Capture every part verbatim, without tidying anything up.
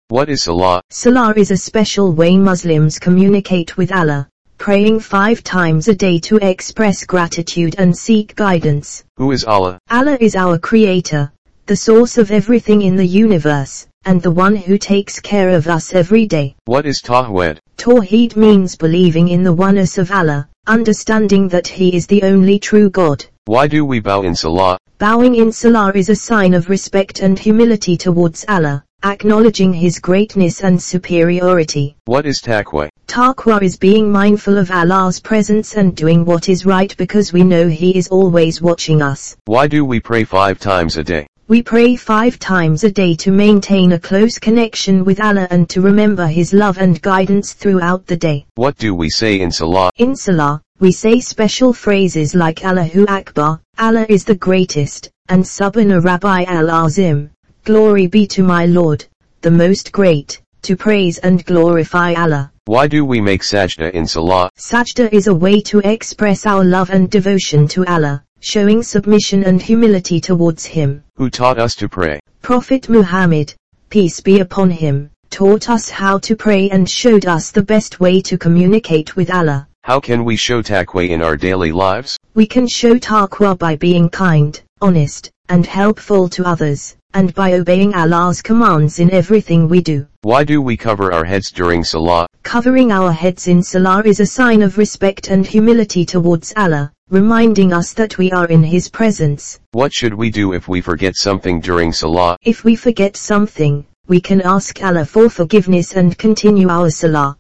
What is Salah? Salah is a special way Muslims communicate with Allah, praying five times a day to express gratitude and seek guidance. Who is Allah? Allah is our creator, the source of everything in the universe, and the one who takes care of us every day. What is Tawheed? Tawheed means believing in the oneness of Allah, understanding that He is the only true God. Why do we bow in Salah? Bowing in Salah is a sign of respect and humility towards Allah, acknowledging His greatness and superiority. What is Taqwa? Taqwa is being mindful of Allah's presence and doing what is right because we know He is always watching us. Why do we pray five times a day? We pray five times a day to maintain a close connection with Allah and to remember His love and guidance throughout the day. What do we say in Salah? In Salah, we say special phrases like Allahu Akbar, Allah is the greatest, and Subhana Rabbi al-Azim, glory be to my Lord, the most great, to praise and glorify Allah. Why do we make sajda in Salah? Sajda is a way to express our love and devotion to Allah, showing submission and humility towards Him. Who taught us to pray? Prophet Muhammad, peace be upon him, taught us how to pray and showed us the best way to communicate with Allah. How can we show taqwa in our daily lives? We can show taqwa by being kind, honest, and helpful to others, and by obeying Allah's commands in everything we do. Why do we cover our heads during Salah? Covering our heads in Salah is a sign of respect and humility towards Allah, reminding us that we are in His presence. What should we do if we forget something during Salah? If we forget something, we can ask Allah for forgiveness and continue our Salah.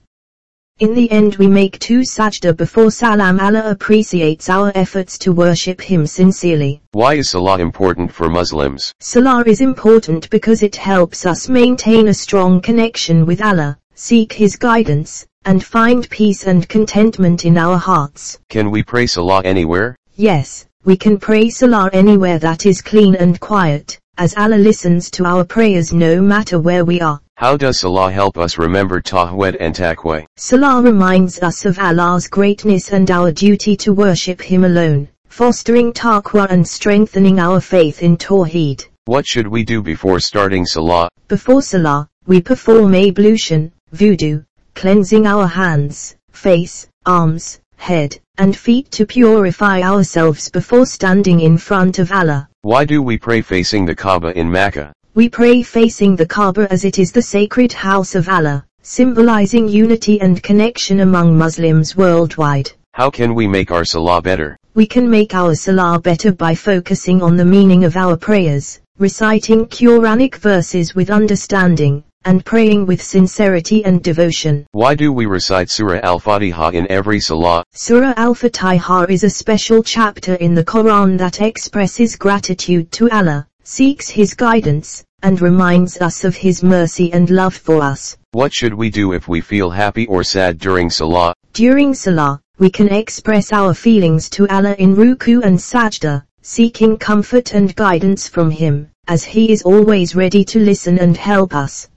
In the end we make two sajda before salam. Allah appreciates our efforts to worship Him sincerely. Why is Salah important for Muslims? Salah is important because it helps us maintain a strong connection with Allah, seek His guidance, and find peace and contentment in our hearts. Can we pray Salah anywhere? Yes, we can pray Salah anywhere that is clean and quiet, as Allah listens to our prayers no matter where we are. How does Salah help us remember Tawheed and Taqwa? Salah reminds us of Allah's greatness and our duty to worship Him alone, fostering taqwa and strengthening our faith in Tawheed. What should we do before starting Salah? Before Salah, we perform ablution, wudu, cleansing our hands, face, arms, head, and feet to purify ourselves before standing in front of Allah. Why do we pray facing the Kaaba in Mecca? We pray facing the Kaaba as it is the sacred house of Allah, symbolizing unity and connection among Muslims worldwide. How can we make our Salah better? We can make our Salah better by focusing on the meaning of our prayers, reciting Quranic verses with understanding, and praying with sincerity and devotion. Why do we recite Surah Al-Fatiha in every Salah? Surah Al-Fatiha is a special chapter in the Quran that expresses gratitude to Allah, seeks His guidance, and reminds us of His mercy and love for us. What should we do if we feel happy or sad during Salah? During Salah, we can express our feelings to Allah in ruku and sajda, seeking comfort and guidance from Him, as He is always ready to listen and help us.